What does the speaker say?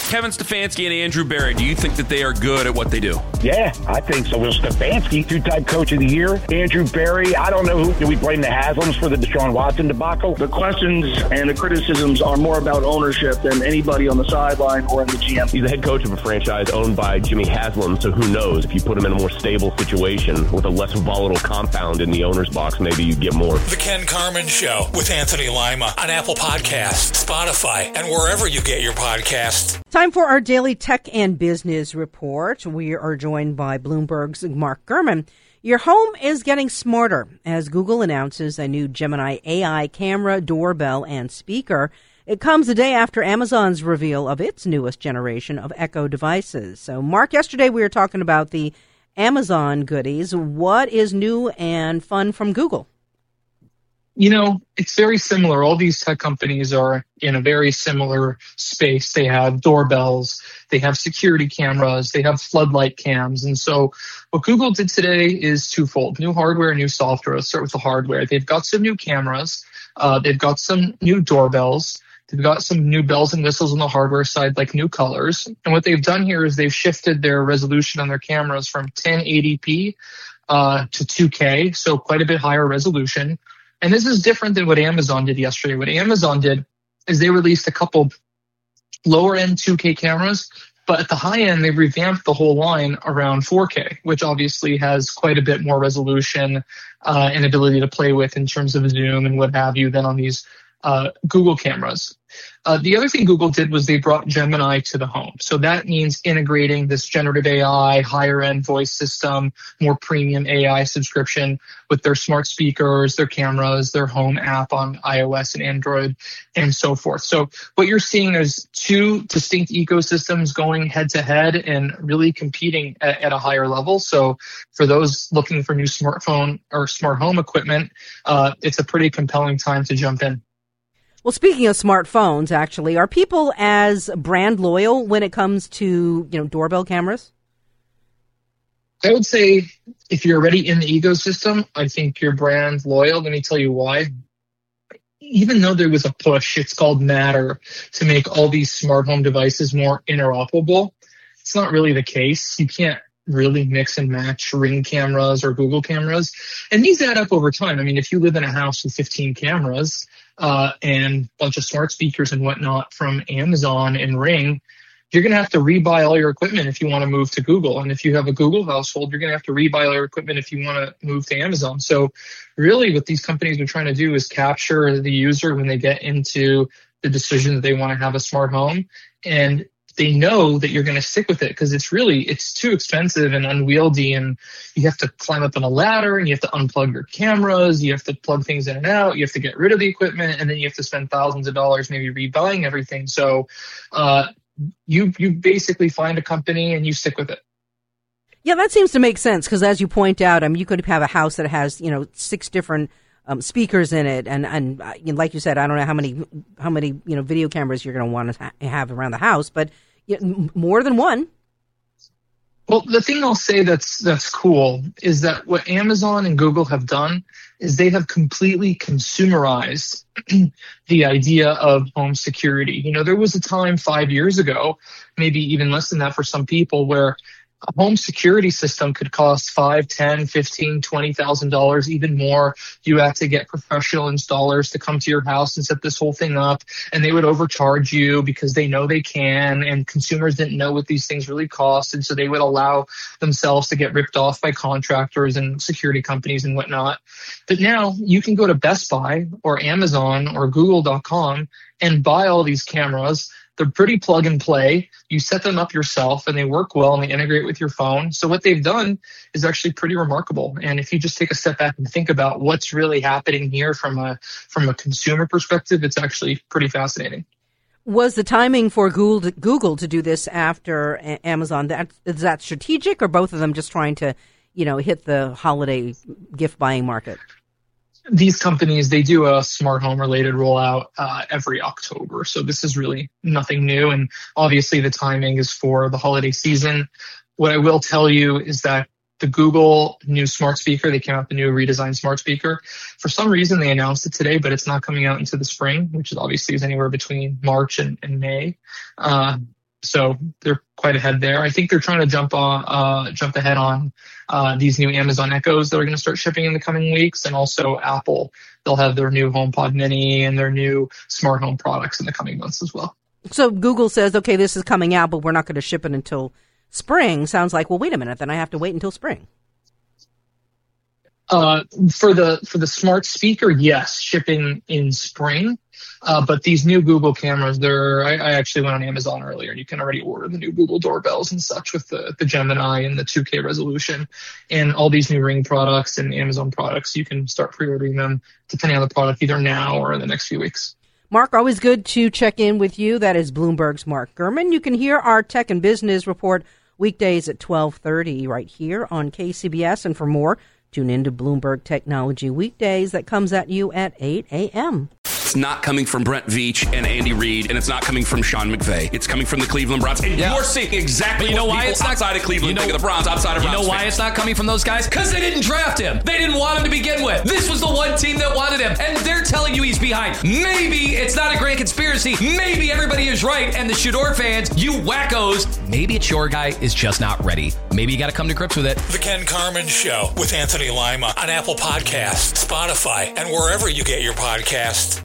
Kevin Stefanski and Andrew Berry, do you think that they are good at what they do? Yeah, I think so. Will Stefanski, two-time coach of the year. Andrew Berry, I don't know who. Do we blame the Haslams for the Deshaun Watson debacle? The questions and the criticisms are more about ownership than anybody on the sideline or in the GM. He's the head coach of a franchise owned by Jimmy Haslam, so who knows? If you put him in a more stable situation with a less volatile compound in the owner's box, maybe you get more. The Ken Carman Show with Anthony Lima on Apple Podcasts, Spotify, and wherever you get your podcasts. Time for our daily tech and business report. We are joined by Bloomberg's Mark Gurman. Your home is getting smarter as Google announces a new Gemini AI camera, doorbell, and speaker. It comes a day after Amazon's reveal of its newest generation of Echo devices. So, Mark, yesterday we were talking about the Amazon goodies. What is new and fun from Google? You know, it's very similar. All these tech companies are in a very similar space. They have doorbells, they have security cameras, they have floodlight cams. And so what Google did today is twofold: new hardware, new software. Let's start with the hardware. They've got some new cameras. They've got some new doorbells. They've got some new bells and whistles on the hardware side, like new colors. And what they've done here is they've shifted their resolution on their cameras from 1080p to 2K, so quite a bit higher resolution. And this is different than what Amazon did yesterday. What Amazon did is they released a couple lower-end 2K cameras, but at the high end, they revamped the whole line around 4K, which obviously has quite a bit more resolution and ability to play with in terms of zoom and what have you than on these Google cameras. The other thing Google did was they brought Gemini to the home. So that means integrating this generative AI, higher end voice system, more premium AI subscription with their smart speakers, their cameras, their home app on iOS and Android, and so forth. So what you're seeing is two distinct ecosystems going head to head and really competing at a higher level. So for those looking for new smartphone or smart home equipment, it's a pretty compelling time to jump in. Well, speaking of smartphones, actually, are people as brand loyal when it comes to, doorbell cameras? I would say if you're already in the ecosystem, I think you're brand loyal. Let me tell you why. Even though there was a push, it's called Matter, to make all these smart home devices more interoperable, it's not really the case. You can't really mix and match Ring cameras or Google cameras. And these add up over time. I mean, if you live in a house with 15 cameras, and a bunch of smart speakers and whatnot from Amazon and Ring, you're going to have to rebuy all your equipment if you want to move to Google. And if you have a Google household, you're going to have to rebuy all your equipment if you want to move to Amazon. So really what these companies are trying to do is capture the user when they get into the decision that they want to have a smart home. And they know that you're going to stick with it because it's too expensive and unwieldy, and you have to climb up on a ladder and you have to unplug your cameras, you have to plug things in and out, you have to get rid of the equipment, and then you have to spend thousands of dollars maybe rebuying everything. So you basically find a company and you stick with it. Yeah, that seems to make sense because, as you point out, you could have a house that has 6 different speakers in it, and like you said, I don't know how many video cameras you're going to want to have around the house, but more than one. Well, the thing I'll say that's cool is that what Amazon and Google have done is they have completely consumerized the idea of home security. There was a time 5 years ago, maybe even less than that for some people, where a home security system could cost $5,000, $10,000, $15,000, $20,000, even more. You had to get professional installers to come to your house and set this whole thing up, and they would overcharge you because they know they can, and consumers didn't know what these things really cost, and so they would allow themselves to get ripped off by contractors and security companies and whatnot. But now you can go to Best Buy or Amazon or Google.com and buy all these cameras. They're pretty plug and play. You set them up yourself and they work well and they integrate with your phone. So what they've done is actually pretty remarkable. And if you just take a step back and think about what's really happening here from a consumer perspective, it's actually pretty fascinating. Was the timing for Google to do this after Amazon, is that strategic, or both of them just trying to, hit the holiday gift buying market? These companies, they do a smart home related rollout every October. So this is really nothing new. And obviously the timing is for the holiday season. What I will tell you is that the Google new smart speaker, they came out with the new redesigned smart speaker. For some reason, they announced it today, but it's not coming out into the spring, which is obviously anywhere between March and May. So they're quite ahead there. I think they're trying to jump ahead on these new Amazon Echoes that are going to start shipping in the coming weeks, and also Apple. They'll have their new HomePod Mini and their new smart home products in the coming months as well. So Google says, okay, this is coming out, but we're not going to ship it until spring. Sounds like, well, wait a minute, then I have to wait until spring. For the smart speaker, yes, shipping in spring. But these new Google cameras, I actually went on Amazon earlier, and you can already order the new Google doorbells and such with the Gemini and the 2K resolution, and all these new Ring products and Amazon products. You can start pre-ordering them depending on the product either now or in the next few weeks. Mark, always good to check in with you. That is Bloomberg's Mark Gurman. You can hear our Tech and Business Report weekdays at 12:30 right here on KCBS. And for more, tune into Bloomberg Technology Weekdays. That comes at you at 8 a.m. It's not coming from Brent Veach and Andy Reid, and it's not coming from Sean McVay. It's coming from the Cleveland Browns. And you're seeing exactly what people outside of Cleveland think of the Browns, outside of Browns. You know why it's not coming from those guys? Because they didn't draft him. They didn't want him to begin with. This was the one team that wanted him, and they're telling you he's behind. Maybe it's not a grand conspiracy. Maybe everybody is right, and the Shador fans, you wackos, maybe it's your guy is just not ready. Maybe you got to come to grips with it. The Ken Carman Show with Anthony Lima on Apple Podcasts, Spotify, and wherever you get your podcasts.